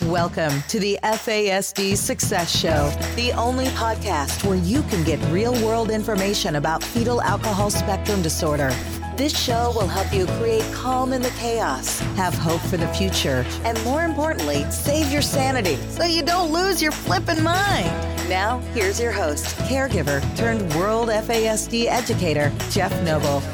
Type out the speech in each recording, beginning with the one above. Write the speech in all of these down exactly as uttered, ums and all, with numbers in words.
Welcome to the F A S D Success Show, the only podcast where you can get real-world information about fetal alcohol spectrum disorder. This show will help you create calm in the chaos, have hope for the future, and more importantly, save your sanity so you don't lose your flippin' mind. Now, here's your host, caregiver turned World F A S D educator, Jeff Noble.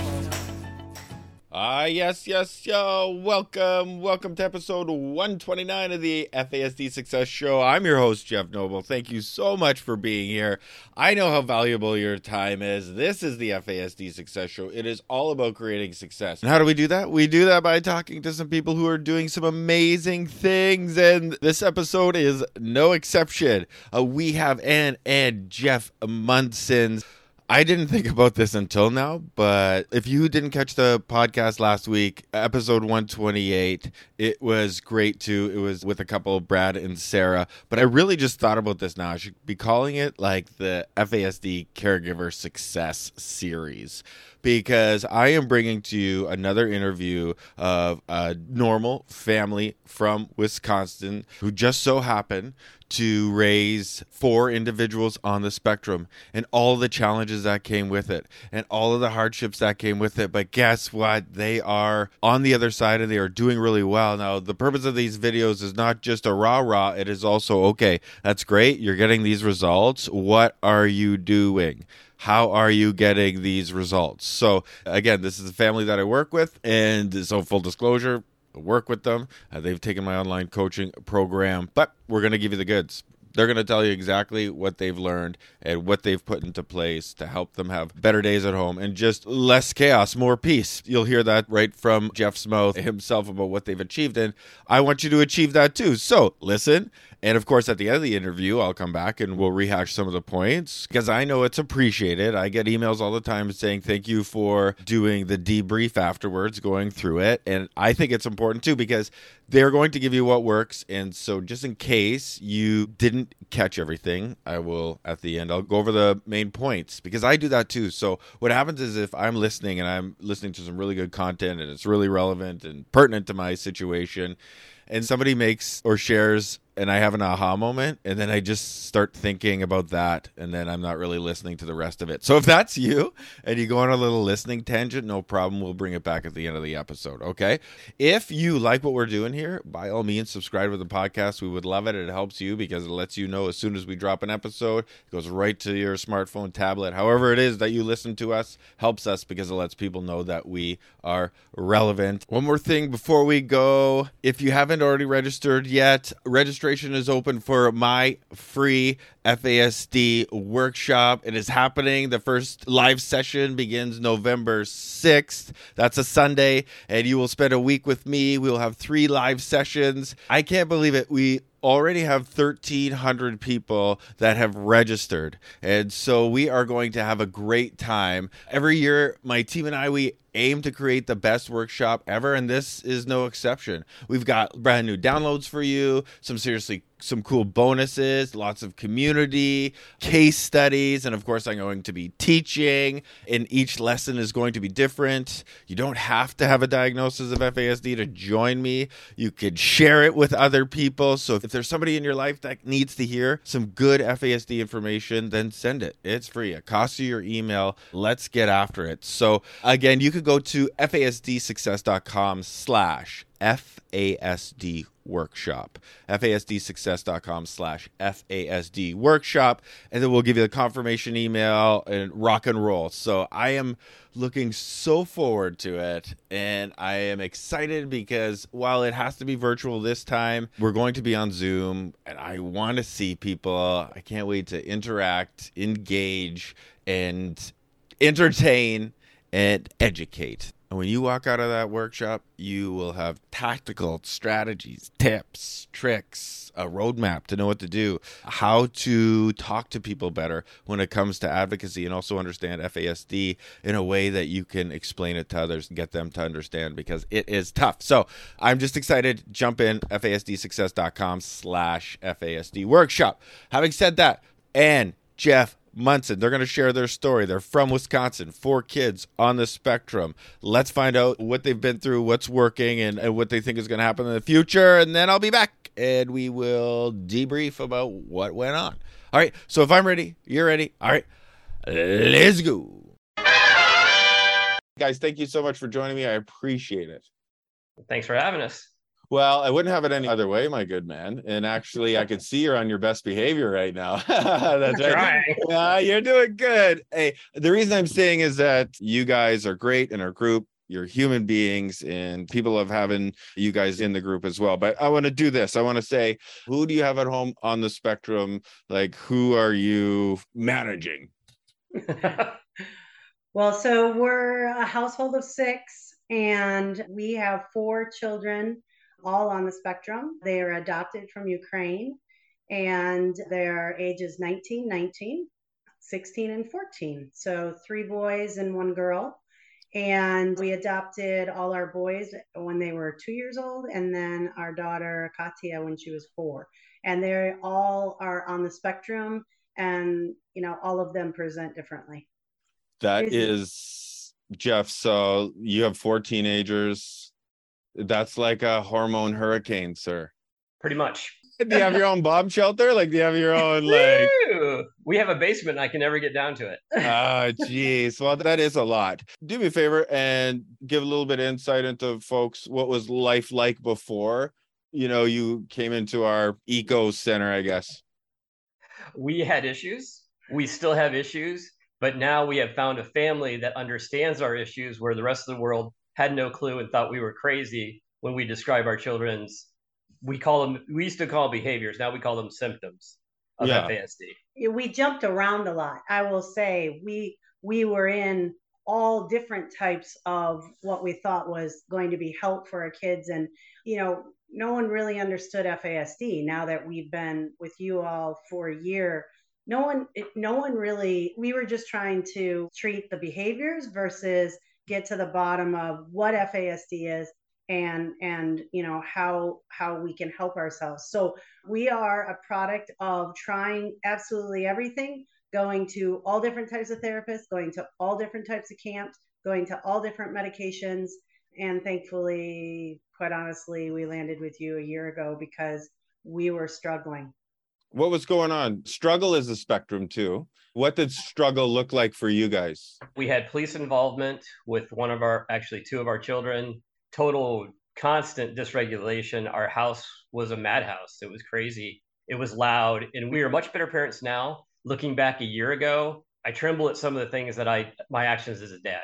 Ah, uh, yes, yes, yo. Welcome. Welcome to episode one twenty-nine of the F A S D Success Show. I'm your host, Jeff Noble. Thank you so much for being here. I know how valuable your time is. This is the F A S D Success Show. It is all about creating success. And how do we do that? We do that by talking to some people who are doing some amazing things. And this episode is no exception. Uh, we have Ann and Jeff Munson. I didn't think about this until now, but if you didn't catch the podcast last week, episode one twenty-eight, it was great too. It was with a couple, Brad and Sarah. But I really just thought about this now. I should be calling it like the F A S D Caregiver Success Series, because I am bringing to you another interview of a normal family from Wisconsin who just so happened to raise four individuals on the spectrum and all the challenges that came with it and all of the hardships that came with it. But guess what? They are on the other side and they are doing really well. Now, the purpose of these videos is not just a rah-rah. It is also, okay, that's great. You're getting these results. What are you doing? How are you getting these results? So again, this is a family that I work with, and so full disclosure, I work with them. Uh, they've taken my online coaching program, but we're going to give you the goods. They're going to tell you exactly what they've learned and what they've put into place to help them have better days at home and just less chaos, more peace. You'll hear that right from Jeff's mouth himself about what they've achieved, and I want you to achieve that too. So listen. And of course, at the end of the interview, I'll come back and we'll rehash some of the points because I know it's appreciated. I get emails all the time saying thank you for doing the debrief afterwards, going through it. And I think it's important too because they're going to give you what works. And so just in case you didn't catch everything, I will, at the end, I'll go over the main points because I do that too. So what happens is if I'm listening and I'm listening to some really good content and it's really relevant and pertinent to my situation, and somebody makes or shares and I have an aha moment, and then I just start thinking about that, and then I'm not really listening to the rest of it. So if that's you, and you go on a little listening tangent, no problem. We'll bring it back at the end of the episode, okay? If you like what we're doing here, by all means, subscribe to the podcast. We would love it. It helps you because it lets you know as soon as we drop an episode. It goes right to your smartphone, tablet, however it is that you listen to us, helps us because it lets people know that we are relevant. One more thing before we go. If you haven't already registered yet, registration is open for my free F A S D workshop. It is happening. The first live session begins November sixth. That's a Sunday, and you will spend a week with me. We will have three live sessions. I can't believe it. We already have thirteen hundred people that have registered. And so we are going to have a great time. Every year, my team and I, we aim to create the best workshop ever, and this is no exception. We've got brand new downloads for you, some seriously some cool bonuses, lots of community, case studies, and of course I'm going to be teaching, and each lesson is going to be different. You don't have to have a diagnosis of F A S D to join me. You could share it with other people. So if there's somebody in your life that needs to hear some good F A S D information, then send it. It's free. It costs you your email. Let's get after it. So again, you could go to fasdsuccess.com slash FASD workshop, fasdsuccess.com slash FASD workshop, and then we'll give you the confirmation email and rock and roll. So I am looking so forward to it, and I am excited because while it has to be virtual this time, we're going to be on Zoom, and I want to see people. I can't wait to interact, engage, and entertain and educate. And when you walk out of that workshop, you will have tactical strategies, tips, tricks, a roadmap to know what to do, how to talk to people better when it comes to advocacy, and also understand F A S D in a way that you can explain it to others and get them to understand, because it is tough. So I'm just excited. Jump in, fasdsuccess.com slash FASD workshop. Having said that, and Jeff Munson. They're going to share their story. They're from Wisconsin, four kids on the spectrum. Let's find out what they've been through, what's working, and, and what they think is going to happen in the future. And then I'll be back and we will debrief about what went on. All right. So if I'm ready, you're ready. All right. Let's go. Guys, thank you so much for joining me. I appreciate it. Thanks for having us. Well, I wouldn't have it any other way, my good man. And actually, I could see you're on your best behavior right now. That's right. Uh, you're doing good. Hey, the reason I'm saying is that you guys are great in our group. You're human beings, and people love having you guys in the group as well. But I want to do this. I want to say, who do you have at home on the spectrum? Like, who are you managing? Well, so we're a household of six, and we have four children all on the spectrum. They are adopted from Ukraine, and their ages nineteen, nineteen, sixteen, and fourteen. So three boys and one girl. And we adopted all our boys when they were two years old, and then our daughter Katya when she was four. And they all are on the spectrum, and you know, all of them present differently. That is, Jeff, so you have four teenagers. That's like a hormone hurricane, sir. Pretty much. Do you have your own bomb shelter? Like, do you have your own, like... We have a basement and I can never get down to it. Oh, geez. Well, that is a lot. Do me a favor and give a little bit of insight into folks. What was life like before, you know, you came into our eco center, I guess? We had issues. We still have issues. But now we have found a family that understands our issues where the rest of the world had no clue and thought we were crazy when we describe our children's, we call them, we used to call behaviors. Now we call them symptoms of yeah. F A S D. We jumped around a lot. I will say we, we were in all different types of what we thought was going to be help for our kids. And, you know, no one really understood F A S D. Now that we've been with you all for a year, no one, no one really, we were just trying to treat the behaviors versus get to the bottom of what F A S D is and, and, you know, how, how we can help ourselves. So we are a product of trying absolutely everything, going to all different types of therapists, going to all different types of camps, going to all different medications. And thankfully, quite honestly, we landed with you a year ago because we were struggling. What was going on? Struggle is a spectrum too. What did struggle look like for you guys? We had police involvement with one of our, actually two of our children, total constant dysregulation. Our house was a madhouse. It was crazy. It was loud. And we are much better parents now. Looking back a year ago, I tremble at some of the things that I, my actions as a dad.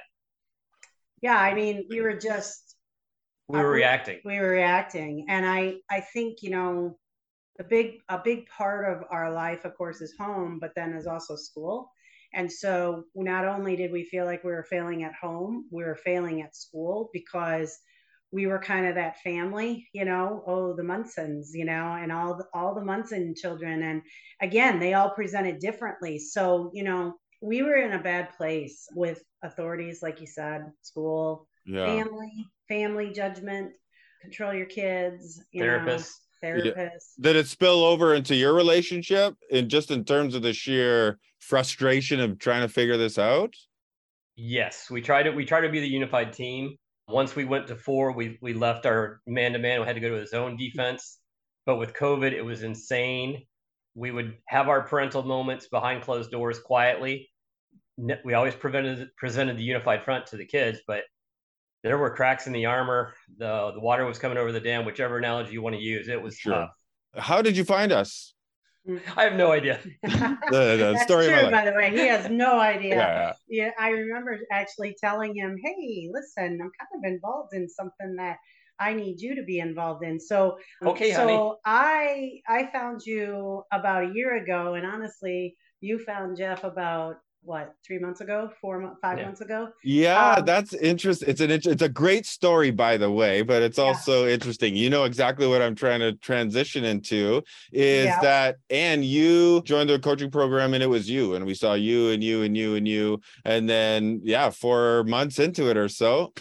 Yeah, I mean, we were just... We were uh, reacting. We were reacting. And I, I think, you know, a big, a big part of our life, of course, is home, but then is also school. And so not only did we feel like we were failing at home, we were failing at school because we were kind of that family, you know, oh, the Munsons, you know, and all the, all the Munson children. And again, they all presented differently. So, you know, we were in a bad place with authorities, like you said, school, yeah. family, family judgment, control your kids, you therapists. Know, therapists. Did it spill over into your relationship and just in terms of the sheer frustration of trying to figure this out? Yes, we tried to, we tried to be the unified team. Once we went to four, we we left our man-to-man. We had to go to a zone defense. But with COVID, it was insane. We would have our parental moments behind closed doors quietly. We always prevented, presented the unified front to the kids, but there were cracks in the armor. The, the water was coming over the dam, whichever analogy you want to use. It was sure. tough. How did you find us? I have no idea. the, the That's story true, of my life. By the way. He has no idea. Yeah, yeah. yeah, I remember actually telling him, hey, listen, I'm kind of involved in something that I need you to be involved in. So, okay, so honey. I I found you about a year ago, and honestly, you found Jeff about what, three months ago, four, five yeah. months ago. Yeah, um, that's interesting. It's an it's a great story, by the way, but it's yeah. also interesting. You know exactly what I'm trying to transition into is yeah. that, and you joined the coaching program, and it was you, and we saw you and you and you and you, and then yeah, four months into it or so,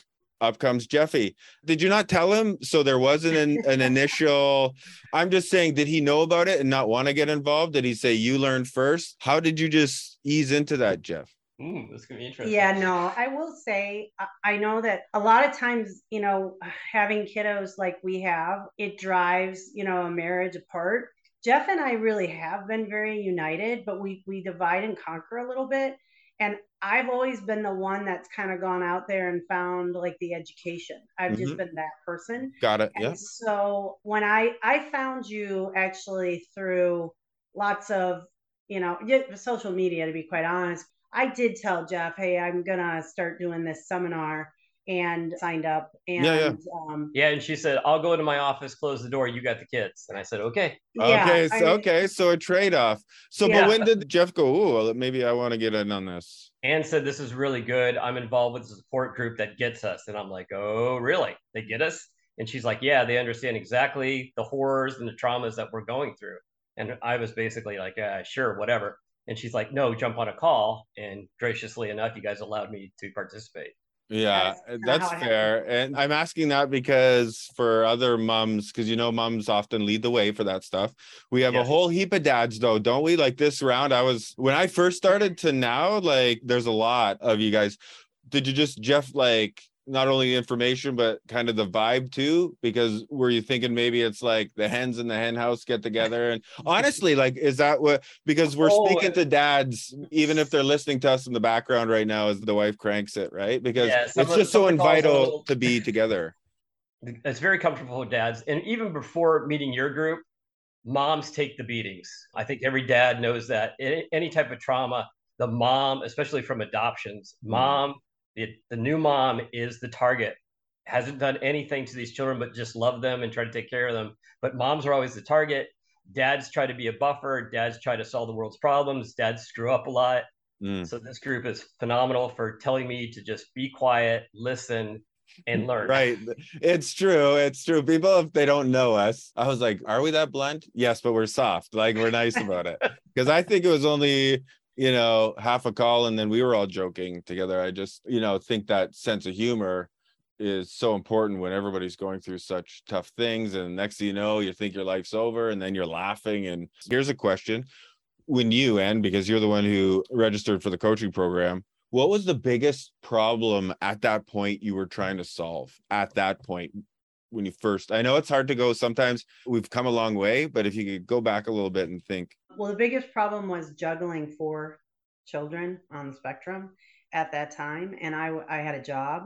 up comes Jeffy. Did you not tell him? So there wasn't an, an initial, I'm just saying, did he know about it and not want to get involved? Did he say you learn first? How did you just ease into that, Jeff? Ooh, that's gonna be interesting. Yeah, no, I will say, I know that a lot of times, you know, having kiddos like we have, it drives, you know, a marriage apart. Jeff and I really have been very united, but we we divide and conquer a little bit. And I've always been the one that's kind of gone out there and found like the education. I've mm-hmm. just been that person. Got it. And yeah. So when I I found you actually through lots of, you know, social media, to be quite honest, I did tell Jeff, hey, I'm gonna start doing this seminar, and signed up. And yeah, yeah. Um, yeah, and she said, I'll go to my office, close the door, you got the kids. And I said, okay. Yeah, okay, so, I mean, okay, so a trade-off. So, yeah. But when did Jeff go, oh, well, maybe I want to get in on this? Anne said, this is really good. I'm involved with a support group that gets us. And I'm like, oh, really? They get us? And she's like, yeah, they understand exactly the horrors and the traumas that we're going through. And I was basically like, uh, sure, whatever. And she's like, no, jump on a call. And graciously enough, you guys allowed me to participate. Yeah, that's, that's fair. And I'm asking that because for other moms, because, you know, moms often lead the way for that stuff. We have yes. a whole heap of dads, though, don't we? Like this round, I was, when I first started to now, like there's a lot of you guys. Did you just, Jeff, like, not only information, but kind of the vibe too? Because were you thinking maybe it's like the hens in the hen house get together? And honestly, like, is that what, because we're oh, speaking to dads, even if they're listening to us in the background right now as the wife cranks it, right? Because yeah, it's just so vital little, to be together. It's very comfortable with dads. And even before meeting your group, moms take the beatings. I think every dad knows that. Any type of trauma, the mom, especially from adoptions, mom, mm. It, the new mom is the target, hasn't done anything to these children but just love them and try to take care of them. But moms are always the target. Dads try to be a buffer. Dads try to solve the world's problems. Dads screw up a lot. Mm. So this group is phenomenal for telling me to just be quiet, listen, and learn. Right. It's true. It's true. People, if they don't know us, I was like, are we that blunt? Yes, but we're soft. Like, we're nice about it. Because I think it was only, you know, half a call and then we were all joking together. I just, you know, think that sense of humor is so important when everybody's going through such tough things. And next thing you know, you think your life's over and then you're laughing. And here's a question. When you, Anne, because you're the one who registered for the coaching program, what was the biggest problem at that point you were trying to solve at that point when you first, I know it's hard to go, sometimes we've come a long way, but if you could go back a little bit and think. Well, the biggest problem was juggling four children on the spectrum at that time. And I, I had a job,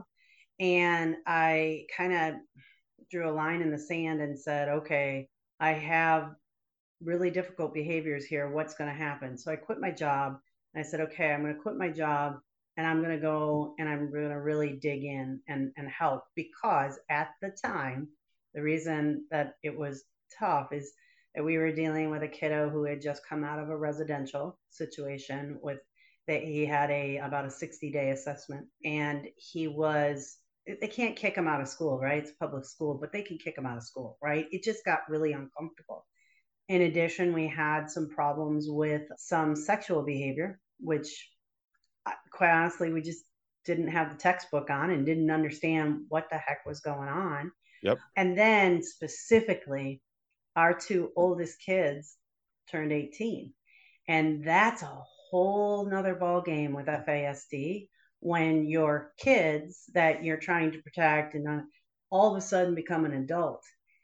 and I kind of drew a line in the sand and said, okay, I have really difficult behaviors here. What's going to happen? So I quit my job, and I said, okay, I'm going to quit my job, and I'm going to go and I'm going to really dig in and, and help, because at the time, the reason that it was tough is that we were dealing with a kiddo who had just come out of a residential situation with that he had a about a sixty day assessment, and he was, they can't kick him out of school, right? It's a public school, but they can kick him out of school, right? It just got really uncomfortable. In addition, we had some problems with some sexual behavior, which quite honestly, we just didn't have the textbook on and didn't understand what the heck was going on. Yep. And then specifically, our two oldest kids turned eighteen. And that's a whole nother ball game with F A S D, when your kids that you're trying to protect and all of a sudden become an adult.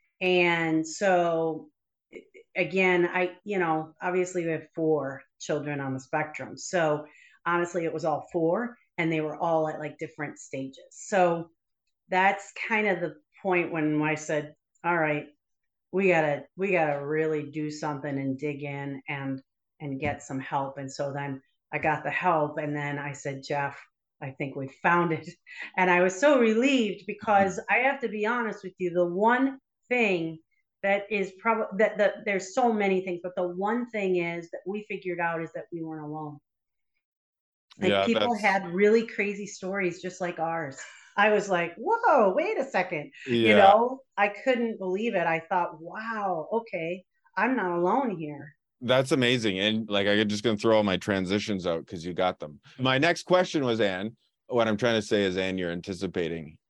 And so again, I, you know, obviously we have four children on the spectrum. So honestly, it was all four, and they were all at like different stages. So that's kind of the point when I said, all right, we gotta, we gotta really do something and dig in and, and get some help. And so then I got the help, and then I said, Jeff, I think we found it. And I was so relieved, because I have to be honest with you, the one thing that is probably that, that there's so many things, but the one thing is that we figured out is that we weren't alone. Like yeah, people that's... had really crazy stories just like ours. I was like, whoa, wait a second. Yeah. You know, I couldn't believe it. I thought, wow, okay, I'm not alone here. That's amazing. And like, I'm just going to throw all my transitions out because you got them. My next question was, Anne, what I'm trying to say is, Anne, you're anticipating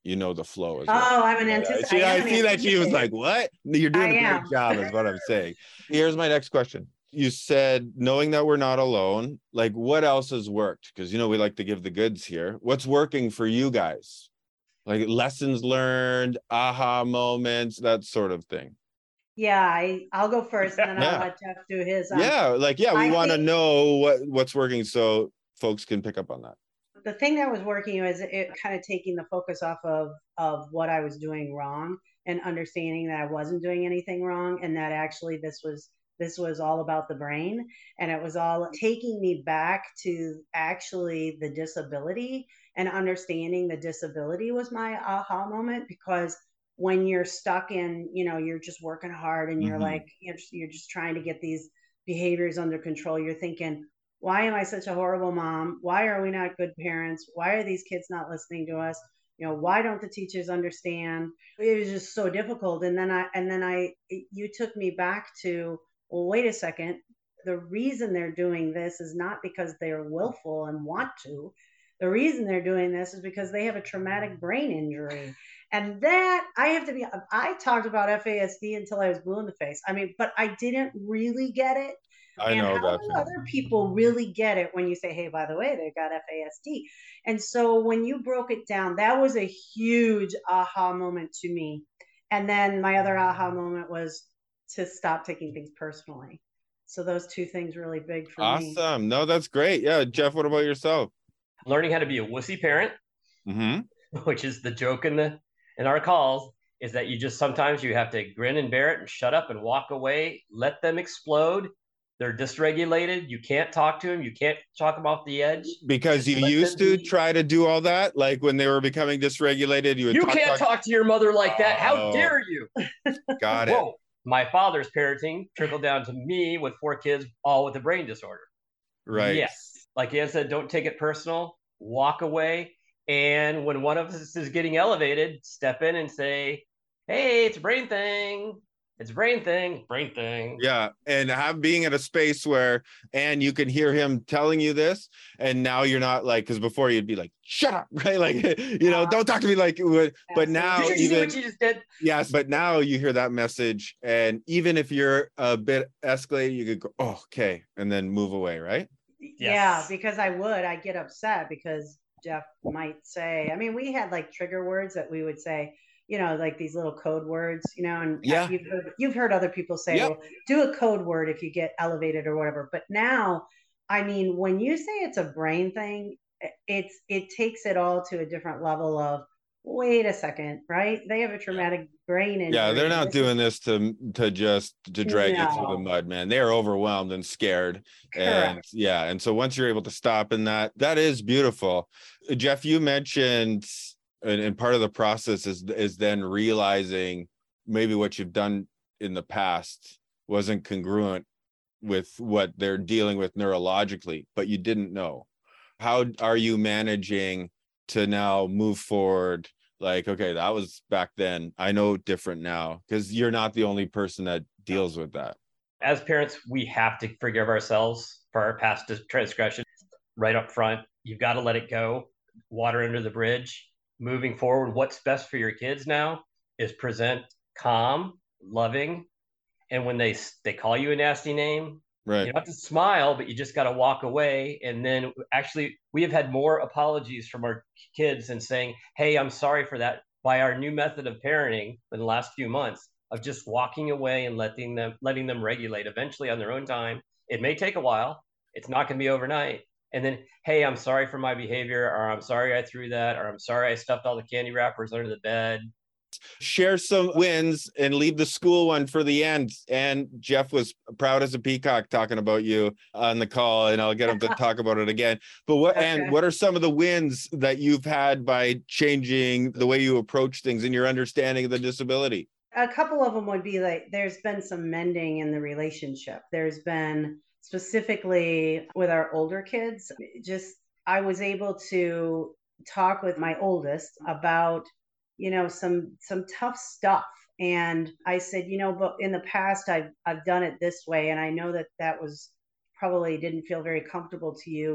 You know the flow as Oh, well. I'm an Yeah, antici- see, I I am an see that she was anticipator. like, what? You're doing I a great am. job is what I'm saying. Here's my next question. You said knowing that we're not alone, like what else has worked? Because, you know, we like to give the goods here. What's working for you guys? Like lessons learned, aha moments, that sort of thing. Yeah, I, I'll go first and then I'll Yeah. let Jeff do his. Um, Yeah. Like, yeah, we I want to think- know what, what's working so folks can pick up on that. The thing that was working was it kind of taking the focus off of of what I was doing wrong and understanding that I wasn't doing anything wrong and that actually this was this was all about the brain, and it was all taking me back to actually the disability and understanding the disability was my aha moment. Because when you're stuck in, you know, you're just working hard and you're Mhm. like you're just, you're just trying to get these behaviors under control, you're thinking, why am I such a horrible mom? Why are we not good parents? Why are these kids not listening to us? You know, why don't the teachers understand? It was just so difficult. And then I, and then I, you took me back to, well, wait a second. The reason they're doing this is not because they're willful and want to. The reason they're doing this is because they have a traumatic brain injury. And that I have to be, I talked about F A S D until I was blue in the face. I mean, but I didn't really get it. I And know how that. do other people really get it when you say, hey, by the way, they've got F A S D? And so when you broke it down, that was a huge aha moment to me. And then my other aha moment was to stop taking things personally. So those two things really big for me. Awesome. No, that's great. Yeah. Jeff, what about yourself? Learning how to be a wussy parent, Mm-hmm. which is the joke in the in our calls, is that you just sometimes you have to grin and bear it and shut up and walk away, let them explode. They're dysregulated. You can't talk to them. You can't talk them off the edge. Because you Let used them to be. try to do all that, like when they were becoming dysregulated, you would You talk, can't talk, talk to your mother like that. How Oh. dare you? Got it. Whoa. My father's parenting trickled down to me with four kids, all with a brain disorder. Right. Yes. Like Ann said, don't take it personal. Walk away. And when one of us is getting elevated, step in and say, hey, it's a brain thing. It's a brain thing. Brain thing. Yeah. And have being at a space where, and you can hear him telling you this, and now you're not like, because before you'd be like, shut up, right? Like, you know, don't talk to me like, but now Did you see even, what you just did? yes, but now you hear that message, and even if you're a bit escalated, you could go, oh, okay, and then move away, right? Yeah, Yes. because I would, I get upset because Jeff might say, I mean, we had like trigger words that we would say, you know, like these little code words, you know, and Yeah. you've heard, you've heard other people say, Yep. well, do a code word if you get elevated or whatever. But now, I mean, when you say it's a brain thing, it's, it takes it all to a different level of, wait a second, right? They have a traumatic brain injury. Yeah, they're not This doing is- this to to just to drag you through the No. mud, man. They are overwhelmed and scared. And Correct. yeah, and so once you're able to stop in that, that is beautiful. Jeff, you mentioned, and, and part of the process is is then realizing maybe what you've done in the past wasn't congruent with what they're dealing with neurologically, but you didn't know. How are you managing to now move forward? Like, okay, that was back then. I know different now, because you're not the only person that deals with that. As parents, we have to forgive ourselves for our past transgressions right up front. You've got to let it go. Water under the bridge. Moving forward, what's best for your kids now is present calm, loving, and when they they call you a nasty name, Right. you don't have to smile, but you just got to walk away. And then actually, we have had more apologies from our kids and saying, hey, I'm sorry for that, by our new method of parenting in the last few months of just walking away and letting them letting them regulate eventually on their own time. It may take a while. It's not going to be overnight. And then, hey, I'm sorry for my behavior, or I'm sorry I threw that, or I'm sorry I stuffed all the candy wrappers under the bed. Share some wins and leave the school one for the end. And Jeff was proud as a peacock talking about you on the call, and I'll get him to talk about it again. But what Okay. and what are some of the wins that you've had by changing the way you approach things and your understanding of the disability? A couple of them would be like, there's been some mending in the relationship. There's been specifically with our older kids, just I was able to talk with my oldest about, you know, some some tough stuff. And I said, you know, but in the past, I've, I've done it this way. And I know that that was probably didn't feel very comfortable to you, but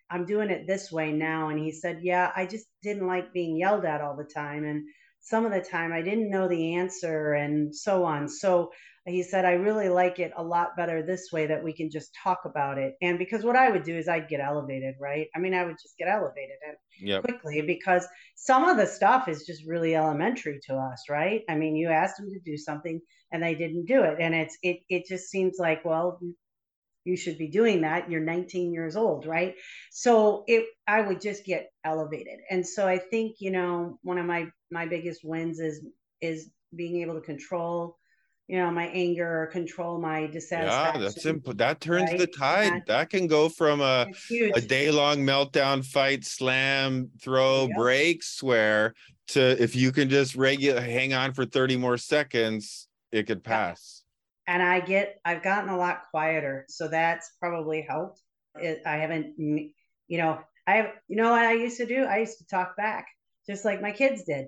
I'm doing it this way now. And he said, yeah, I just didn't like being yelled at all the time. And some of the time I didn't know the answer and so on. So he said, I really like it a lot better this way, that we can just talk about it. And because what I would do is I'd get elevated, right? I mean, I would just get elevated and Yep. quickly, because some of the stuff is just really elementary to us, right? I mean, you asked them to do something and they didn't do it. And it's, it, it just seems like, well, you should be doing that. You're nineteen years old, right? So it, I would just get elevated. And so I think, you know, one of my, my biggest wins is, is being able to control, you know, my anger, or control my Yeah, dissatisfaction. that's simple. That turns right? the tide. And That can go from a it's huge. a day-long meltdown, fight, slam, throw, Yep. break, swear, to if you can just regular hang on for thirty more seconds, it could pass. And I get, I've gotten a lot quieter. So that's probably helped. It, I haven't, you know, I have, you know what I used to do? I used to talk back just like my kids did.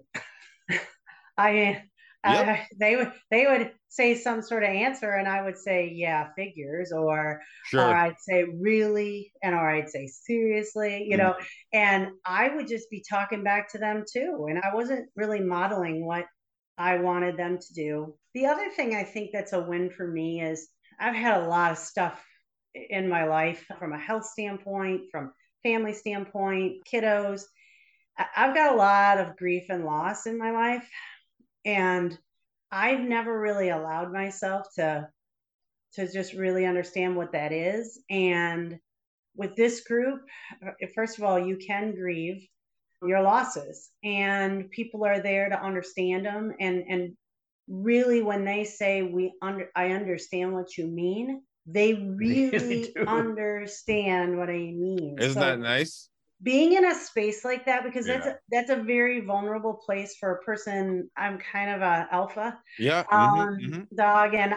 I, Yep. I, they would, they would say some sort of answer and I would say, yeah, figures, or, Sure. or I'd say really, and, or I'd say seriously, you Mhm. know, and I would just be talking back to them too. And I wasn't really modeling what I wanted them to do. The other thing I think that's a win for me is I've had a lot of stuff in my life from a health standpoint, from family standpoint, kiddos. I- I've got a lot of grief and loss in my life. And I've never really allowed myself to to just really understand what that is. And with this group, first of all, you can grieve your losses, and people are there to understand them. And and really, when they say we under, I understand what you mean, they really, really do. understand what I mean. Isn't So that nice? being in a space like that, because that's Yeah. a, that's a very vulnerable place for a person. I'm kind of a alpha Yeah. um, mhm, mhm. dog, and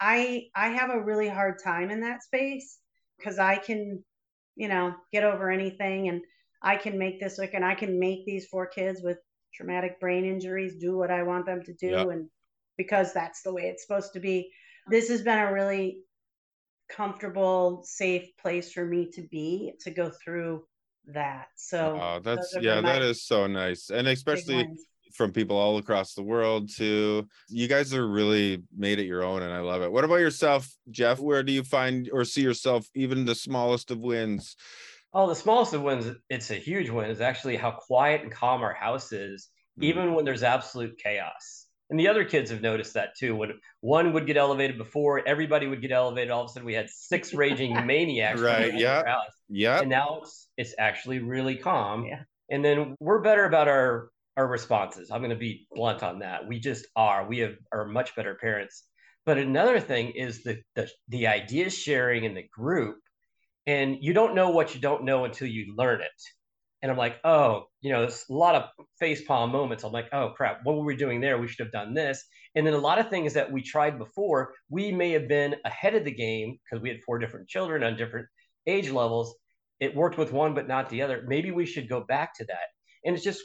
I I have a really hard time in that space because I can, you know, get over anything, and I can make this work, and I can make these four kids with traumatic brain injuries do what I want them to do, Yep. and because that's the way it's supposed to be. This has been a really comfortable, safe place for me to be, to go through that. So Oh, those that's have yeah, been my that is so nice. And big especially wins. from people all across the world too. You guys are really made it your own and I love it. What about yourself, Jeff? Where do you find or see yourself even the smallest of wins? Oh, the smallest of wins, it's a huge win, is actually how quiet and calm our house is, Mm. even when there's absolute chaos. And the other kids have noticed that too. When one would get elevated before, everybody would get elevated. All of a sudden, we had six raging maniacs Right, running yeah. around our house. Yep. And now it's it's actually really calm. Yeah. And then we're better about our our responses. I'm going to be blunt on that. We just are. We have are much better parents. But another thing is the the the idea sharing in the group, and you don't know what you don't know until you learn it. And I'm like, oh, you know, there's a lot of facepalm moments. I'm like, oh crap, what were we doing there? We should have done this. And then a lot of things that we tried before, we may have been ahead of the game because we had four different children on different age levels. It worked with one, but not the other. Maybe we should go back to that. And it's just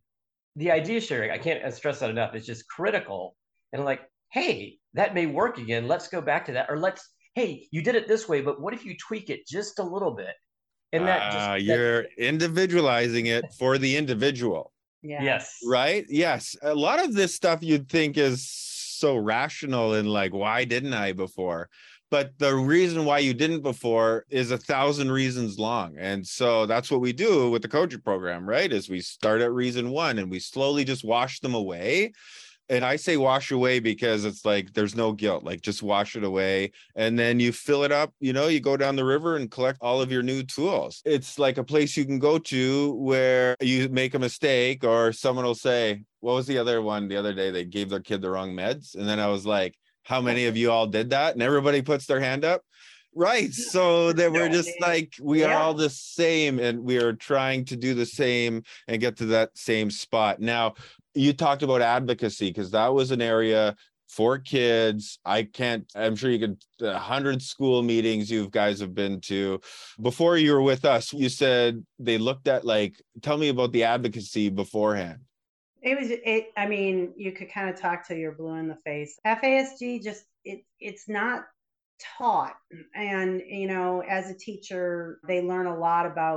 the idea sharing. I can't stress that enough. It's just critical. And like, hey, that may work again. Let's go back to that. Or let's, hey, you did it this way, but what if you tweak it just a little bit? And that just Ah, that, you're individualizing it for the individual. Yeah. yes, Right? Yes. A lot of this stuff you'd think is so rational and like, why didn't I before? But the reason why you didn't before is a thousand reasons long. And so that's what we do with the coaching program, right? Is we start at reason one and we slowly just wash them away. And I say wash away because it's like there's no guilt, like just wash it away. And then you fill it up, you know, you go down the river and collect all of your new tools. It's like a place you can go to where you make a mistake or someone will say, what was the other one the other day? They gave their kid the wrong meds. And then I was like, how many of you all did that? And everybody puts their hand up. Right. So that we're just like, we are Yeah. all the same and we are trying to do the same and get to that same spot. Now, you talked about advocacy because that was an area for kids. I can't, I'm sure you could, a hundred school meetings you guys have been to. Before you were with us, you said they looked at like, tell me about the advocacy beforehand. It was it I mean, you could kind of talk till you're blue in the face. F A S D just it it's not taught. And you know, as a teacher, they learn a lot about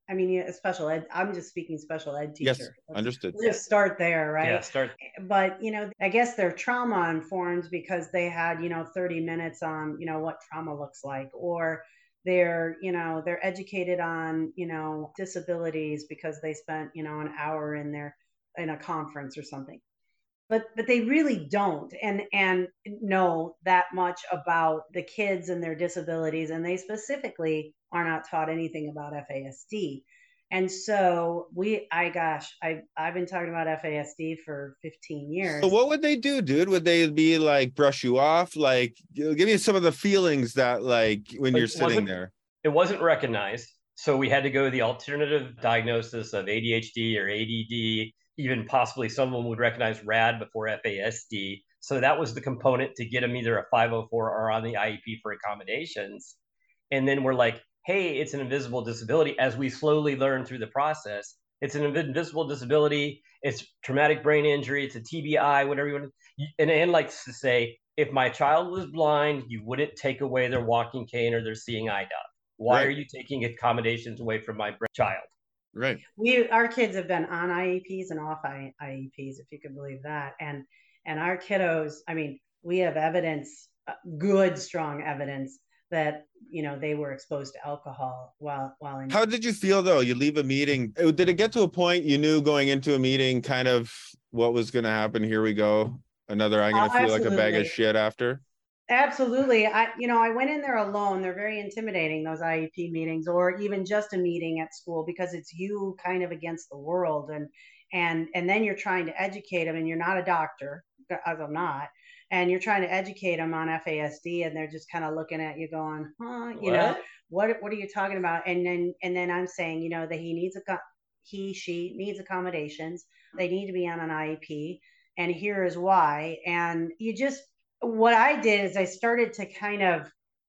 I mean, yeah, special ed, I'm just speaking special ed teacher. Yes, Let's, understood. let's just start there, right? Yeah, start. But, you know, I guess they're trauma informed because they had, you know, thirty minutes on, you know, what trauma looks like, or they're, you know, they're educated on, you know, disabilities because they spent, you know, an hour in their, in a conference or something. But, but they really don't and and know that much about the kids and their disabilities, and they specifically are not taught anything about F A S D. And so we, I gosh, I I've been talking about F A S D for fifteen years. So what would they do, dude? Would they be like brush you off? Like, give me some of the feelings that like when Like, you're sitting there. It wasn't recognized, so we had to go the alternative diagnosis of A D H D or A D D. Even possibly someone would recognize R A D before F A S D. So that was the component to get them either a five oh four or on the I E P for accommodations. And then we're like, hey, it's an invisible disability. As we slowly learn through the process, it's an invisible disability. It's traumatic brain injury. It's a T B I, whatever you want to. And Anne likes to say, if my child was blind, you wouldn't take away their walking cane or their seeing eye dot. Why right. are you taking accommodations away from my child? Right. We, our kids have been on I E Ps and off I E Ps, if you could believe that. And, and our kiddos, I mean, we have evidence, good, strong evidence that, you know, they were exposed to alcohol while, while in. How did you feel though? You leave a meeting. Did it get to a point you knew going into a meeting kind of what was going to happen? Here we go. Another, I'm going to oh, feel absolutely. like a bag of shit after. Absolutely. I, you know, I went in there alone. They're very intimidating, those I E P meetings, or even just a meeting at school, because it's you kind of against the world. And, and, and then you're trying to educate them, and you're not a doctor, as I'm not, and you're trying to educate them on F A S D, and they're just kind of looking at you going, huh, you what? know, what, what are you talking about? And then, and then I'm saying, you know, that he needs a, he, she needs accommodations. They need to be on an I E P, and here is why. And you just, what I did is I started to kind of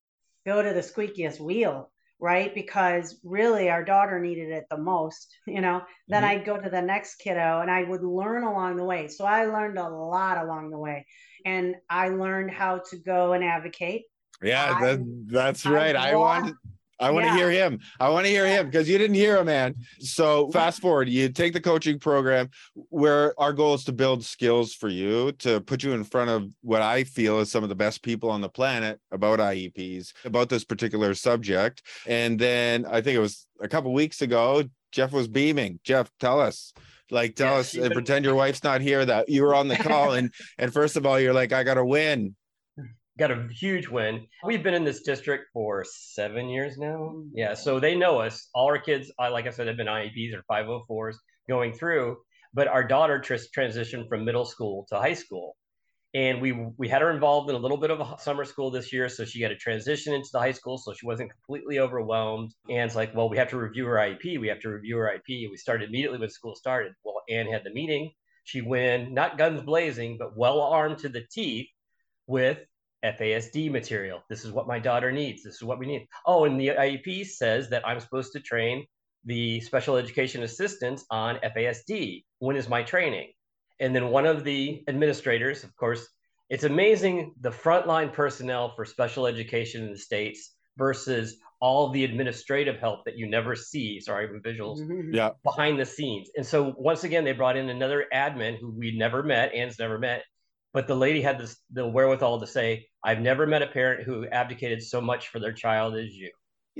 go to the squeakiest wheel, right? Because really our daughter needed it the most, you know, then mm-hmm. I'd go to the next kiddo and I would learn along the way. So I learned a lot along the way, and I learned how to go and advocate. Yeah, I, that, that's right. I, I want I want yeah. to hear him. I want to hear him because you didn't hear him, man. So fast forward, you take the coaching program where our goal is to build skills for you, to put you in front of what I feel is some of the best people on the planet about I E Ps, about this particular subject. And then I think it was a couple weeks ago, Jeff was beaming. Jeff, tell us. Like, tell yes, us and pretend your wife's not here, that you were on the call. and, and first of all, you're like, I got to win. Got a huge win. We've been in this district for seven years now. Yeah, so they know us. All our kids, like I said, have been I E Ps or five oh fours going through. But our daughter tr- transitioned from middle school to high school. And we we had her involved in a little bit of a summer school this year. So she got to transition into the high school so she wasn't completely overwhelmed. And it's like, well, we have to review her I E P. We have to review her I E P. We started immediately when school started. Well, Anne had the meeting. She went, not guns blazing, but well armed to the teeth with F A S D material. This is what my daughter needs. This is what we need. Oh, and the I E P says that I'm supposed to train the special education assistants on F A S D. When is my training? And then one of the administrators, of course, it's amazing the frontline personnel for special education in the States versus all the administrative help that you never see. Sorry, visuals. Yeah. Behind the scenes. And so once again, they brought in another admin who we never met. Anne's never met. But the lady had this, the wherewithal to say, I've never met a parent who abdicated so much for their child as you.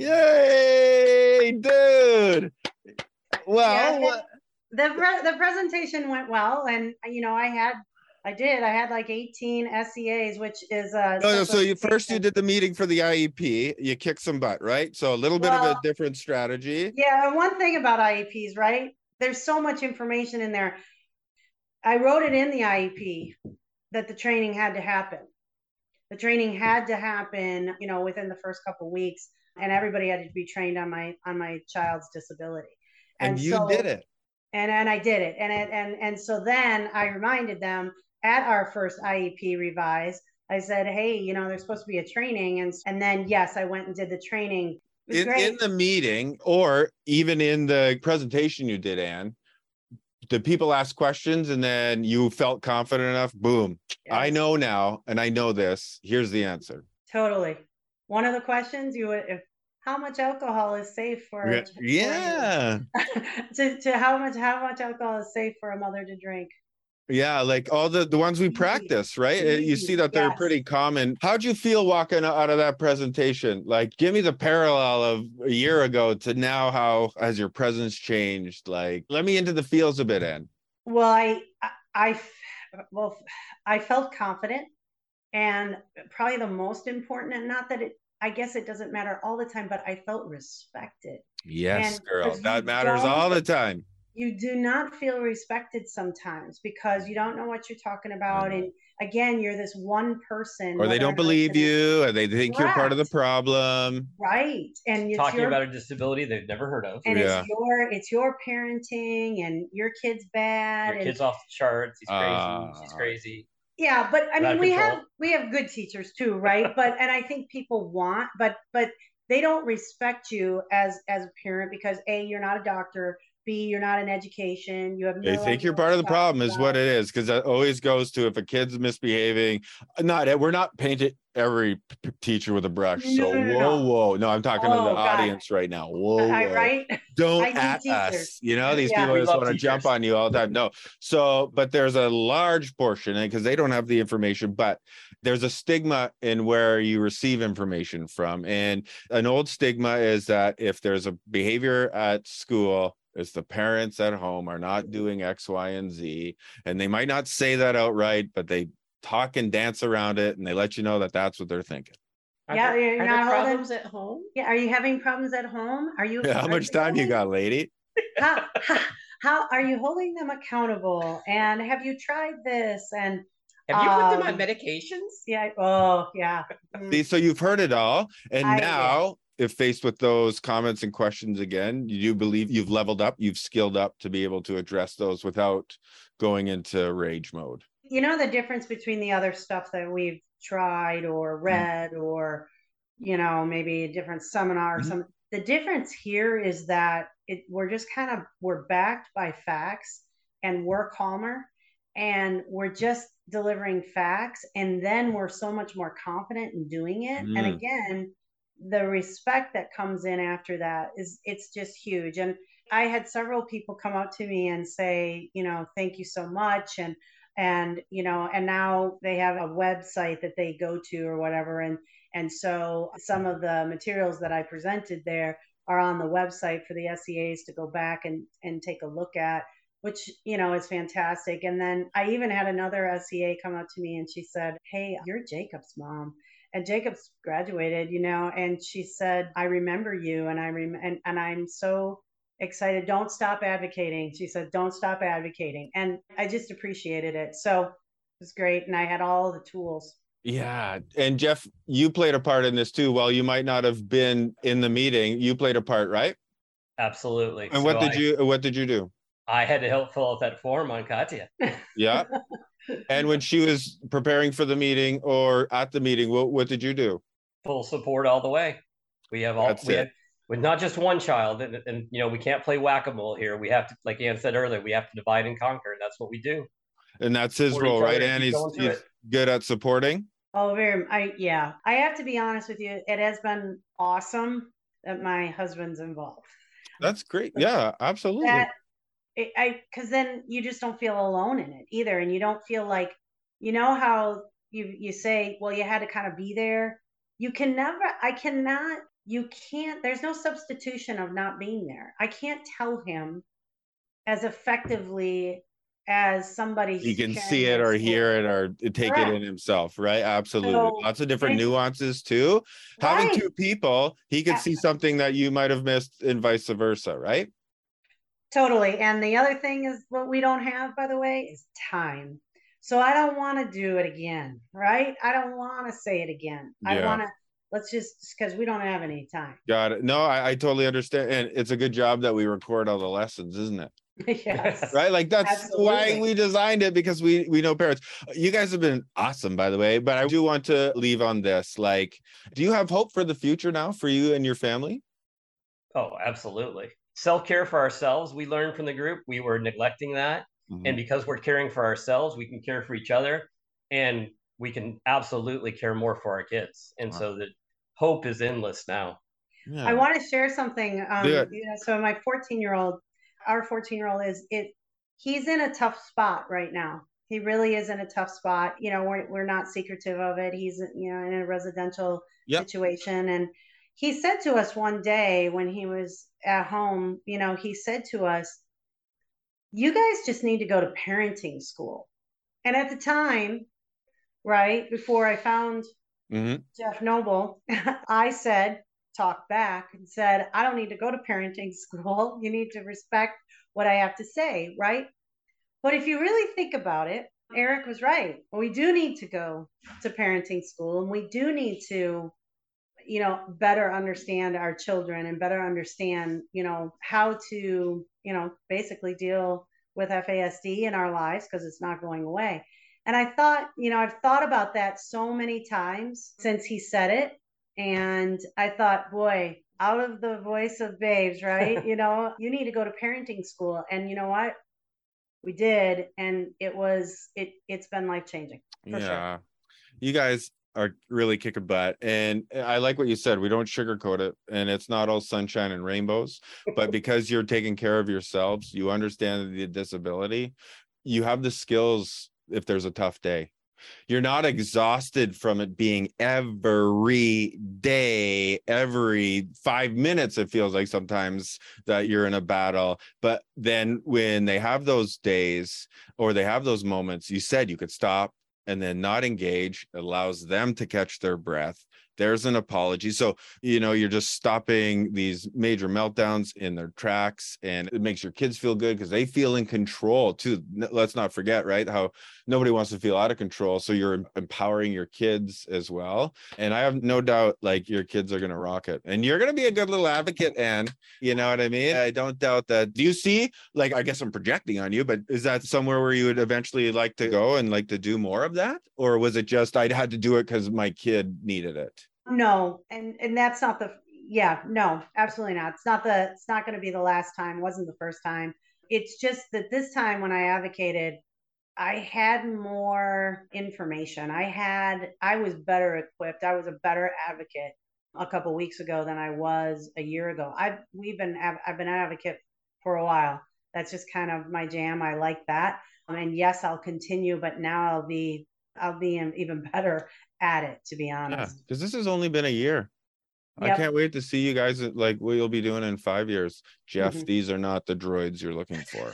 Yay, dude. Well, yeah, the, the, the presentation went well. And, you know, I had, I did, I had like eighteen S E As, which is uh no, no, so you first you did the meeting for the I E P, you kicked some butt, right? So a little bit well, of a different strategy. Yeah, and one thing about I E Ps, right? There's so much information in there. I wrote it in the I E P that the training had to happen. The training had to happen, you know, within the first couple of weeks, and everybody had to be trained on my on my child's disability. And, and you so, did it. And and I did it. And it and and so then I reminded them at our first I E P revise, I said, hey, you know, there's supposed to be a training. And and then yes, I went and did the training. In, in the meeting, or even in the presentation you did, Anne, did people ask questions and then you felt confident enough? Boom. Yes. I know now, and I know this. Here's the answer. Totally. One of the questions you would, if how much alcohol is safe for a, yeah to, to how much how much alcohol is safe for a mother to drink. Yeah, like all the the ones we practice, right? You see that they're yes. pretty common. How'd you feel walking out of that presentation? Like, give me the parallel of a year ago to now. How has your presence changed? Like, let me into the feels a bit, Ann. Well, I, I, well, I felt confident, and probably the most important, and not that it, I guess it doesn't matter all the time, but I felt respected. Yes, and girl, that matters all the time. You do not feel respected sometimes because you don't know what you're talking about. And again, you're this one person. Or they don't believe you, and they think you're part of the problem. Right. And it's talking your, about a disability they've never heard of. And yeah. it's your it's your parenting, and your kid's bad. Your and, kid's off the charts. He's crazy. Uh, She's crazy. Yeah, but I mean, we control. have we have good teachers too, right? But and I think people want, but but they don't respect you as as a parent because A, you're not a doctor. B, you're not in education. You have no They think you're part of the problem is what it is, because that always goes to if a kid's misbehaving. Not we're not painting every p- teacher with a brush. No, so no, no, whoa, no. whoa, no, I'm talking Oh, to the God. audience right now. Whoa, I, whoa. right? Don't I at teachers. us. You know, these Yeah. people We just love want to teachers. jump on you all the time. No, so but there's a large portion because they don't have the information, but there's a stigma in where you receive information from, and an old stigma is that if there's a behavior at school, is the parents at home are not doing X, Y, and Z. And they might not say that outright, but they talk and dance around it, and they let you know that that's what they're thinking. Yeah, are there, you're are not there holding- problems at home? Yeah, are you having problems at home? Are you? Yeah, how are much you time you holding- got, lady? How, how how are you holding them accountable? And have you tried this? And Have you put them Um, on medications? yeah, oh yeah. Mm. See, so you've heard it all, and I- now if faced with those comments and questions again, you do believe you've leveled up, you've skilled up to be able to address those without going into rage mode. You know the difference between the other stuff that we've tried or read, mm-hmm. or you know maybe a different seminar or mm-hmm. some. The difference here is that it, we're just kind of we're backed by facts, and we're calmer, and we're just delivering facts, and then we're so much more confident in doing it. Mm. And again, the respect that comes in after that is it's just huge. And I had several people come up to me and say, you know, thank you so much. And, and, you know, and now they have a website that they go to or whatever. And, and so some of the materials that I presented there are on the website for the S E As to go back and, and take a look at, which, you know, is fantastic. And then I even had another S E A come up to me and she said, hey, you're Jacob's mom. And Jacob's graduated, you know, and she said, I remember you. And I rem- and, and I'm so excited. Don't stop advocating. She said, don't stop advocating. And I just appreciated it. So it was great. And I had all the tools. Yeah. And Jeff, you played a part in this too. While you might not have been in the meeting, you played a part, right? Absolutely. And what so did I, you, what did you do? I had to help fill out that form on Katya. Yeah. And when she was preparing for the meeting or at the meeting, what, what did you do? Full support all the way. We have all, That's we it. have, with not just one child, and, and you know, we can't play whack-a-mole here. We have to, like Ann said earlier, we have to divide and conquer, and that's what we do. And that's his Support role, each right? other and And keep he's, going through he's it. good at supporting. Oh, very, I, yeah. I have to be honest with you. It has been awesome that my husband's involved. That's great. Yeah, absolutely. That, it, I, cause then you just don't feel alone in it either. And you don't feel like, you know how you, you say, well, you had to kind of be there. You can never, I cannot, you can't, there's no substitution of not being there. I can't tell him as effectively as somebody He can see it or hear it or take Correct. it in himself, right? Absolutely. So, Lots of different and- nuances too. Having Right. two people, he could see something that you might have missed and vice versa, right? Totally. And the other thing is what we don't have, by the way, is time. So I don't want to do it again, right? I don't want to say it again. I Yeah. want to, let's just, because we don't have any time. Got it. No, I, I totally understand. And it's a good job that we record all the lessons, isn't it? Yes. Right? Like that's Absolutely. why we designed it, because we we know parents. You guys have been awesome, by the way. But I do want to leave on this. Like, do you have hope for the future now for you and your family? Oh, absolutely. Self-care for ourselves. We learned from the group. We were neglecting that. Mm-hmm. And because we're caring for ourselves, we can care for each other, and we can absolutely care more for our kids. And Wow. so the hope is endless now. Yeah. I want to share something. Um, Yeah. you know, so my fourteen year old, our fourteen year old is it. He's in a tough spot right now. He really is in a tough spot. You know, we're we're not secretive of it. He's, you know, in a residential Yep. situation, and he said to us one day when he was at home, you know, he said to us, "You guys just need to go to parenting school." And at the time, right before I found Mm-hmm. Jeff Noble, I said, talked back and said, I don't need to go to parenting school. You need to respect what I have to say, right? But if you really think about it, Eric was right. We do need to go to parenting school, and we do need to, you know, better understand our children and better understand, you know, how to, you know, basically deal with F A S D in our lives, because it's not going away. And I thought, you know, I've thought about that so many times since he said it. And I thought, boy, out of the voice of babes, right? You know, you need to go to parenting school. And you know what? We did. And it was, it, it's been life changing. For Yeah. sure. You guys are really kicking butt. And I like what you said. We don't sugarcoat it. And it's not all sunshine and rainbows. But because you're taking care of yourselves, you understand the disability, you have the skills if there's a tough day. You're not exhausted from it being every day, every five minutes, it feels like sometimes that you're in a battle. But then when they have those days or they have those moments, you said you could stop and then not engage. It allows them to catch their breath. There's an apology. So, you know, you're just stopping these major meltdowns in their tracks, and it makes your kids feel good because they feel in control too. Let's not forget, right, how nobody wants to feel out of control. So you're empowering your kids as well. And I have no doubt, like, your kids are going to rock it, and you're going to be a good little advocate. And you know what I mean? I don't doubt that. Do you see, like, I guess I'm projecting on you, but is that somewhere where you would eventually like to go and like to do more of that? Or was it just, I had to do it because my kid needed it? No, and and that's not the yeah, no, absolutely not. It's not the it's not going to be the last time. It wasn't the first time. It's just that this time when I advocated, I had more information. I had I was better equipped. I was a better advocate a couple weeks ago than I was a year ago. I've we've been I've been an advocate for a while. That's just kind of my jam. I like that. And yes, I'll continue, but now I'll be I'll be even better at it, to be honest. Yeah, because this has only been a year. Yep. I can't wait to see you guys, like, what you'll be doing in five years. Jeff, mm-hmm. These are not the droids you're looking for.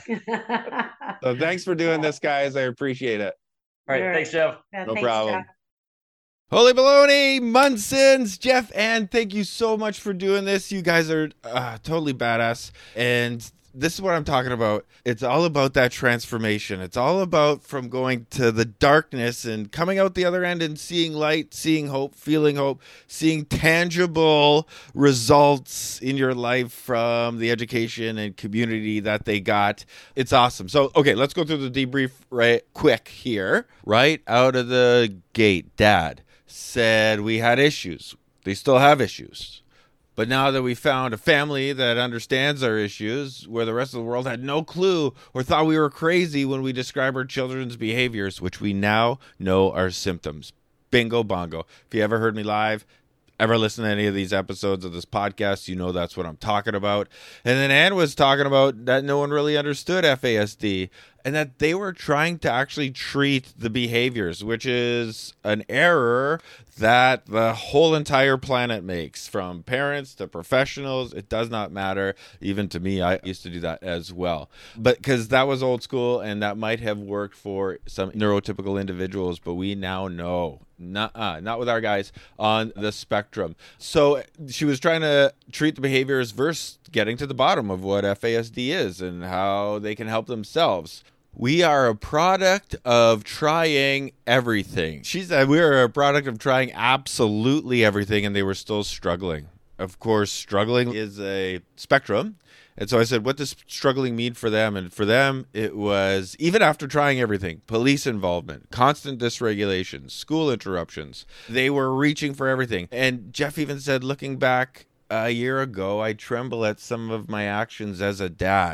So thanks for doing this, guys. I appreciate it. All right. Thanks, Jeff. Yeah, no thanks, problem. Jeff. Holy baloney, Munsons, Jeff, and thank you so much for doing this. You guys are uh, totally badass. And this is what I'm talking about. It's all about that transformation. It's all about from going to the darkness and coming out the other end and seeing light, seeing hope, feeling hope, seeing tangible results in your life from the education and community that they got. It's awesome. So, okay, let's go through the debrief right quick here. Right out of the gate, Dad said we had issues. They still have issues. But now that we found a family that understands our issues, where the rest of the world had no clue or thought we were crazy when we describe our children's behaviors, which we now know are symptoms. Bingo bongo. If you ever heard me live, ever listen to any of these episodes of this podcast, you know that's what I'm talking about. And then Ann was talking about that no one really understood F A S D and that they were trying to actually treat the behaviors, which is an error that the whole entire planet makes, from parents to professionals. It does not matter. Even to me, I used to do that as well. But because that was old school and that might have worked for some neurotypical individuals, but we now know. Nuh-uh, not with our guys on the spectrum. So she was trying to treat the behaviors versus getting to the bottom of what F A S D is and how they can help themselves. We are a product of trying everything. She said we are a product of trying absolutely everything, and they were still struggling. Of course, struggling is a spectrum. And so I said, what does struggling mean for them? And for them, it was, even after trying everything, police involvement, constant dysregulation, school interruptions. They were reaching for everything. And Jeff even said, looking back a year ago, I tremble at some of my actions as a dad.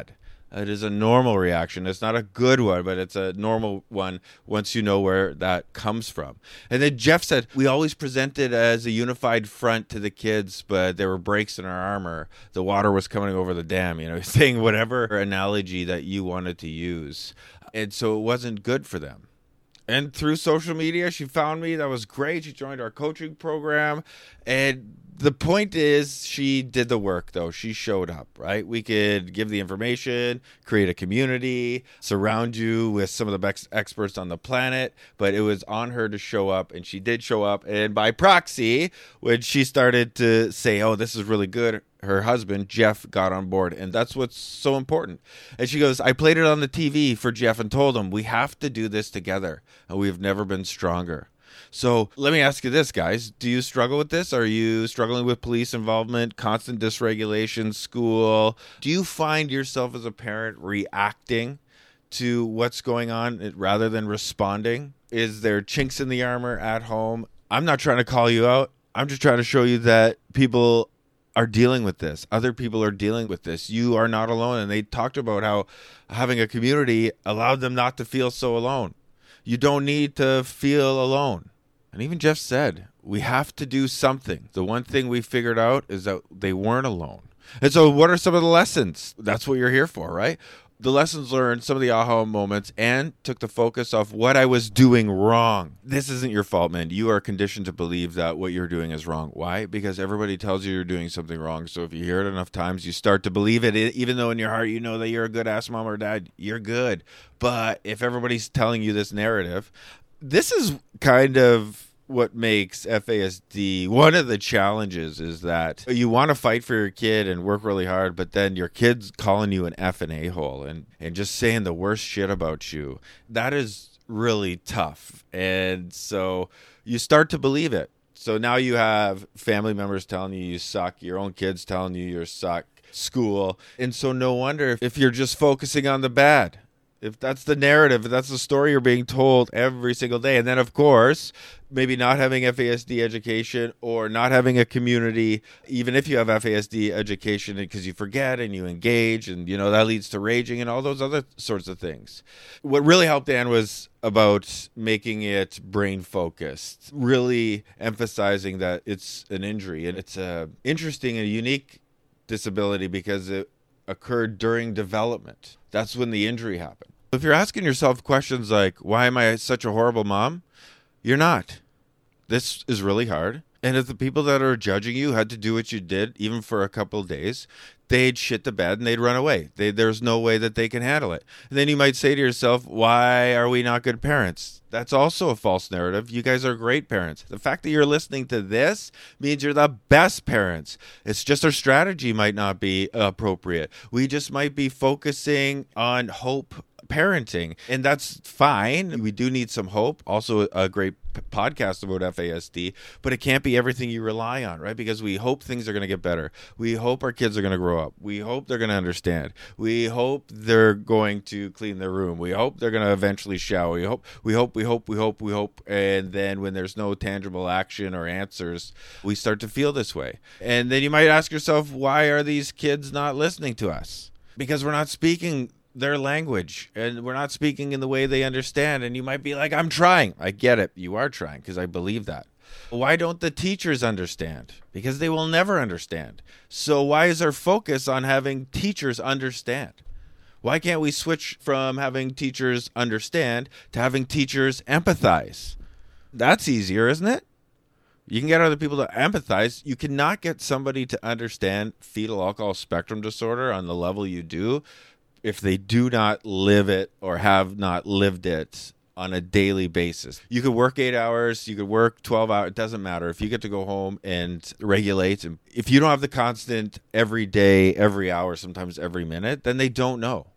It is a normal reaction. It's not a good one, but it's a normal one once you know where that comes from. And then Jeff said, we always presented as a unified front to the kids, but there were breaks in our armor. The water was coming over the dam, you know, saying whatever analogy that you wanted to use. And so it wasn't good for them. And through social media, she found me. That was great. She joined our coaching program. And the point is, she did the work, though. She showed up, right? We could give the information, create a community, surround you with some of the best experts on the planet. But it was on her to show up, and she did show up. And by proxy, when she started to say, oh, this is really good, her husband, Jeff, got on board. And that's what's so important. And she goes, I played it on the T V for Jeff and told him, we have to do this together. And we've never been stronger. So let me ask you this, guys. Do you struggle with this? Are you struggling with police involvement, constant dysregulation, school? Do you find yourself as a parent reacting to what's going on rather than responding? Is there chinks in the armor at home? I'm not trying to call you out. I'm just trying to show you that people are dealing with this. Other people are dealing with this. You are not alone. And they talked about how having a community allowed them not to feel so alone. You don't need to feel alone. And even Jeff said, we have to do something. The one thing we figured out is that they weren't alone. And so what are some of the lessons? That's what you're here for, right? The lessons learned, some of the aha moments, and took the focus off what I was doing wrong. This isn't your fault, man. You are conditioned to believe that what you're doing is wrong. Why? Because everybody tells you you're doing something wrong. So if you hear it enough times, you start to believe it, even though in your heart you know that you're a good ass mom or dad. You're good. But if everybody's telling you this narrative, this is kind of what makes F A S D one of the challenges, is that you want to fight for your kid and work really hard, but then your kid's calling you an F and a-hole and, and just saying the worst shit about you. That is really tough. And so you start to believe it. So now you have family members telling you you suck, your own kids telling you you suck, school. And so no wonder if you're just focusing on the bad. If that's the narrative, if that's the story you're being told every single day. And then, of course, maybe not having F A S D education or not having a community, even if you have F A S D education, because you forget and you engage, and, you know, that leads to raging and all those other sorts of things. What really helped Anne was about making it brain focused, really emphasizing that it's an injury, and it's a interesting and unique disability because it occurred during development. That's when the injury happened. If you're asking yourself questions like, why am I such a horrible mom? You're not. This is really hard. And if the people that are judging you had to do what you did, even for a couple of days, they'd shit the bed and they'd run away. They, there's no way that they can handle it. And then you might say to yourself, why are we not good parents? That's also a false narrative. You guys are great parents. The fact that you're listening to this means you're the best parents. It's just our strategy might not be appropriate. We just might be focusing on hope parenting, and that's fine. We do need some hope. Also a great p- podcast about F A S D, but it can't be everything you rely on, right? Because we hope things are going to get better. We hope our kids are going to grow up. We hope they're going to understand. We hope they're going to clean their room. We hope they're going to eventually shower. We hope, we hope, we hope, we hope, we hope. And then when there's no tangible action or answers, we start to feel this way. And then you might ask yourself, why are these kids not listening to us? Because we're not speaking their language and we're not speaking in the way they understand. And you might be like, I'm trying. I get it. You are trying, because I believe that. Why don't the teachers understand? Because they will never understand. So why is our focus on having teachers understand? Why can't we switch from having teachers understand to having teachers empathize? That's easier, isn't it? You can get other people to empathize. You cannot get somebody to understand fetal alcohol spectrum disorder on the level you do if they do not live it or have not lived it on a daily basis. You could work eight hours, you could work twelve hours, it doesn't matter. If you get to go home and regulate, and if you don't have the constant every day, every hour, sometimes every minute, then they don't know.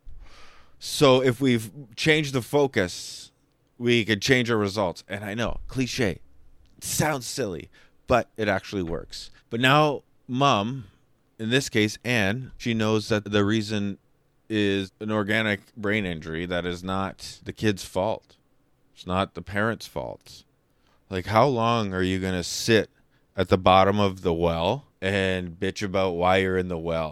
So if we've changed the focus, we could change our results. And I know, cliche, it sounds silly, but it actually works. But now mom, in this case, Anne, she knows that the reason is an organic brain injury that is not the kid's fault. It's not the parent's fault. Like, how long are you going to sit at the bottom of the well and bitch about why you're in the well?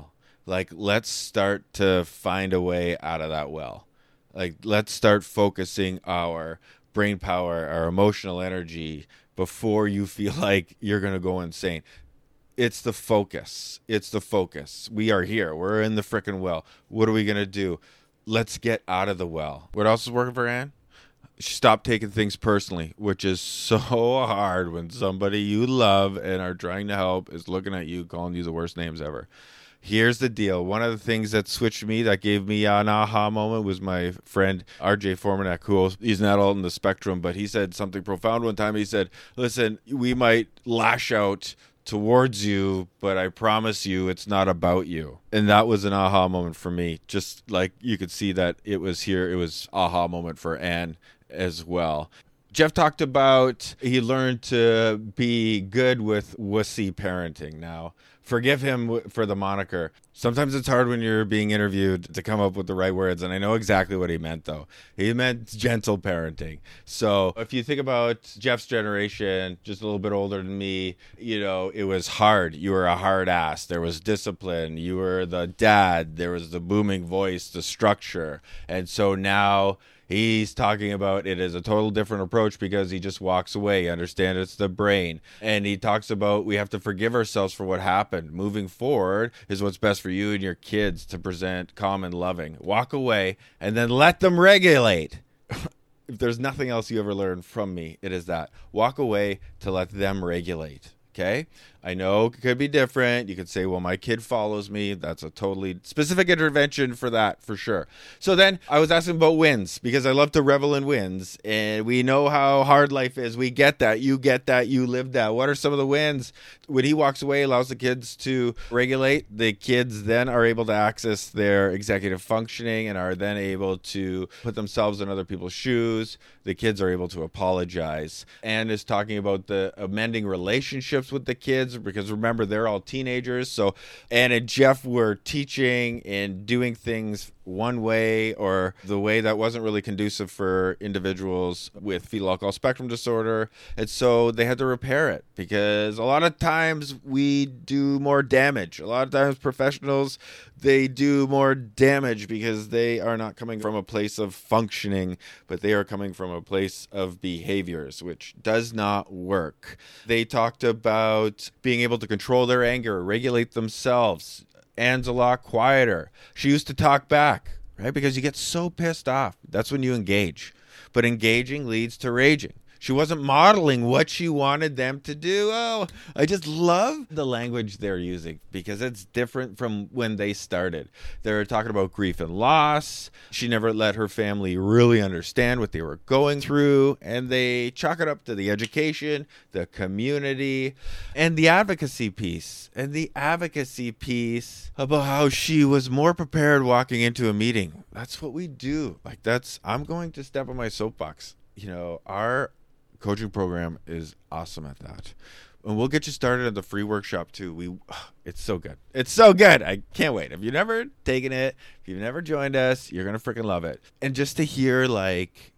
Like, let's start to find a way out of that well. Like, let's start focusing our brain power, our emotional energy before you feel like you're going to go insane. It's the focus. It's the focus. We are here. We're in the frickin' well. What are we going to do? Let's get out of the well. What else is working for Anne? She stopped taking things personally, which is so hard when somebody you love and are trying to help is looking at you, calling you the worst names ever. Here's the deal. One of the things that switched me, that gave me an aha moment, was my friend R J Formanek, who he's not all in the spectrum, but he said something profound one time. He said, listen, we might lash out towards you, but I promise you it's not about you. And that was an aha moment for me. Just like you could see that it was here. It was aha moment for Anne as well. Jeff talked about he learned to be good with wussy parenting. Now, forgive him for the moniker. Sometimes it's hard when you're being interviewed to come up with the right words, and I know exactly what he meant, though. He meant gentle parenting. So if you think about Jeff's generation, just a little bit older than me, you know, it was hard. You were a hard ass. There was discipline. You were the dad. There was the booming voice, the structure. And so now he's talking about it as a total different approach because he just walks away. You understand, it's the brain. And he talks about we have to forgive ourselves for what happened. Moving forward is what's best for you and your kids to present calm and loving. Walk away and then let them regulate. If there's nothing else you ever learned from me, it is that. Walk away to let them regulate. Okay? I know it could be different. You could say, well, my kid follows me. That's a totally specific intervention for that, for sure. So then I was asking about wins because I love to revel in wins. And we know how hard life is. We get that. You get that. You live that. What are some of the wins? When he walks away, allows the kids to regulate. The kids then are able to access their executive functioning and are then able to put themselves in other people's shoes. The kids are able to apologize. Anne is talking about the amending relationships with the kids, because remember, they're all teenagers. So Anne and Jeff were teaching and doing things one way or the way that wasn't really conducive for individuals with fetal alcohol spectrum disorder. And so they had to repair it because a lot of times we do more damage. A lot of times professionals, they do more damage because they are not coming from a place of functioning, but they are coming from a place of behaviors, which does not work. They talked about being able to control their anger, regulate themselves. Anne's a lot quieter. She used to talk back, right? Because you get so pissed off. That's when you engage. But engaging leads to raging. She wasn't modeling what she wanted them to do. Oh, I just love the language they're using because it's different from when they started. They're talking about grief and loss. She never let her family really understand what they were going through. And they chalk it up to the education, the community, and the advocacy piece. And the advocacy piece about how she was more prepared walking into a meeting. That's what we do. Like that's, I'm going to step on my soapbox. You know, our coaching program is awesome at that. And we'll get you started at the free workshop too. We, it's so good. It's so good. I can't wait. If you've never taken it, if you've never joined us, you're going to freaking love it. And just to hear like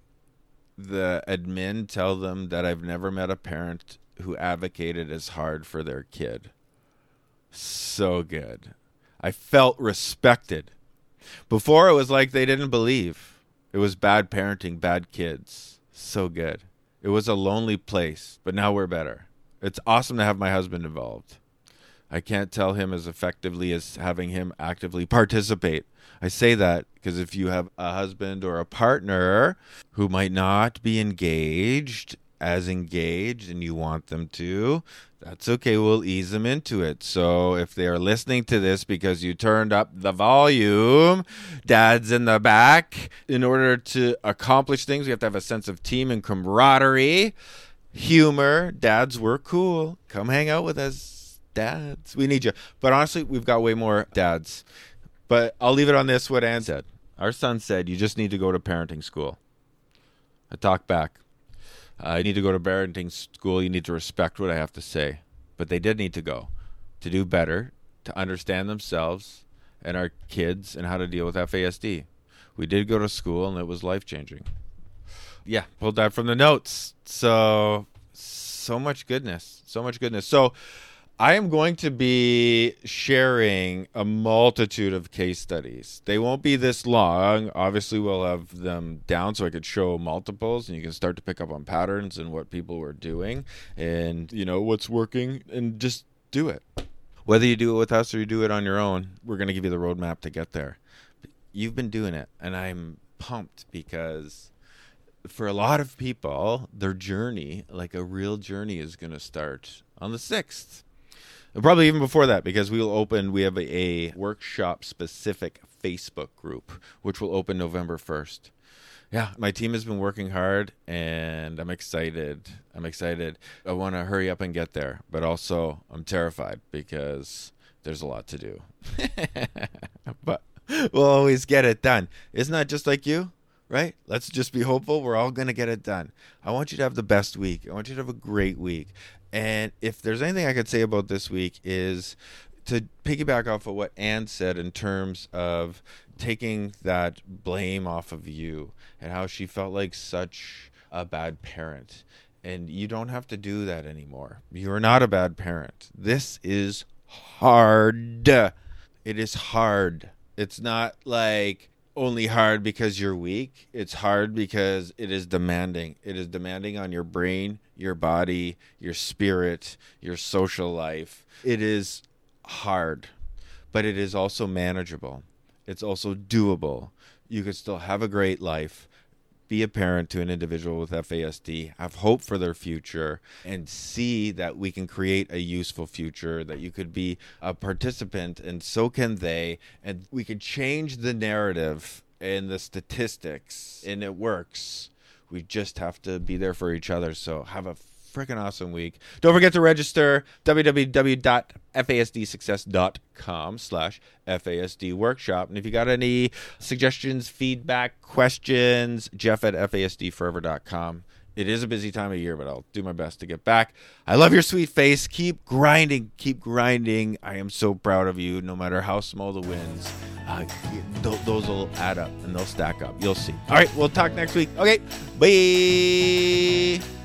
the admin tell them that I've never met a parent who advocated as hard for their kid. So good. I felt respected. Before it was like they didn't believe. It was bad parenting, bad kids. So good. It was a lonely place, but now we're better. It's awesome to have my husband involved. I can't tell him as effectively as having him actively participate. I say that because if you have a husband or a partner who might not be engaged, as engaged, and you want them to, that's okay. We'll ease them into it. So if they are listening to this because you turned up the volume, dad's in the back. In order to accomplish things, we have to have a sense of team and camaraderie, humor. Dads, we're cool. Come hang out with us, dads. We need you. But honestly, we've got way more dads. But I'll leave it on this, what Anne said. Our son said, you just need to go to parenting school. I talk back. I uh, need to go to parenting school. You need to respect what I have to say. But they did need to go to do better, to understand themselves and our kids and how to deal with F A S D. We did go to school, and it was life-changing. Yeah, pulled that from the notes. So, so much goodness. So much goodness. So, I am going to be sharing a multitude of case studies. They won't be this long. Obviously, we'll have them down so I could show multiples and you can start to pick up on patterns and what people were doing and, you know, what's working, and just do it. Whether you do it with us or you do it on your own, we're going to give you the roadmap to get there. You've been doing it, and I'm pumped because for a lot of people, their journey, like a real journey, is going to start on the sixth. And probably even before that, because we will open, we have a, a workshop-specific Facebook group, which will open November first. Yeah, my team has been working hard, and I'm excited. I'm excited. I want to hurry up and get there, but also I'm terrified because there's a lot to do. But we'll always get it done. Isn't that just like you? Right? Let's just be hopeful. We're all going to get it done. I want you to have the best week. I want you to have a great week. And if there's anything I could say about this week is to piggyback off of what Anne said in terms of taking that blame off of you and how she felt like such a bad parent. And you don't have to do that anymore. You're not a bad parent. This is hard. It is hard. It's not like only hard because you're weak. It's hard because it is demanding. It is demanding on your brain, your body, your spirit, your social life. It is hard, but it is also manageable. It's also doable. You could still have a great life, be a parent to an individual with F A S D, have hope for their future, and see that we can create a useful future, that you could be a participant, and so can they, and we could change the narrative and the statistics, and it works. We just have to be there for each other. So have a freaking awesome week. Don't forget to register, www.fasdsuccess.com slash FASD workshop. And if you got any suggestions, feedback, questions, Jeff at F A S D forever dot com. It is a busy time of year, but I'll do my best to get back. I love your sweet face. Keep grinding. Keep grinding. I am so proud of you, no matter how small the wins. Uh, th- those will add up and they'll stack up. You'll see. All right, we'll talk next week. Okay, bye.